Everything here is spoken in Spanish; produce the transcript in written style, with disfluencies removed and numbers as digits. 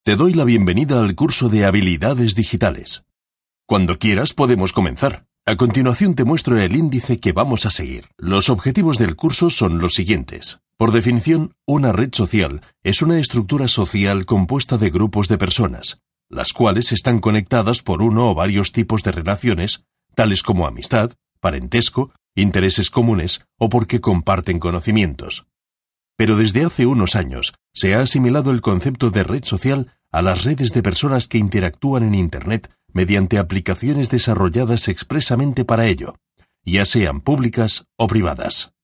Te doy la bienvenida al curso de habilidades digitales. Cuando quieras podemos comenzar. A continuación te muestro el índice que vamos a seguir. Los objetivos del curso son los siguientes. Por definición, una red social es una estructura social compuesta de grupos de personas, las cuales están conectadas por uno o varios tipos de relaciones, tales como amistad, parentesco, intereses comunes o porque comparten conocimientos. Pero desde hace unos años se ha asimilado el concepto de red social a las redes de personas que interactúan en Internet mediante aplicaciones desarrolladas expresamente para ello, ya sean públicas o privadas.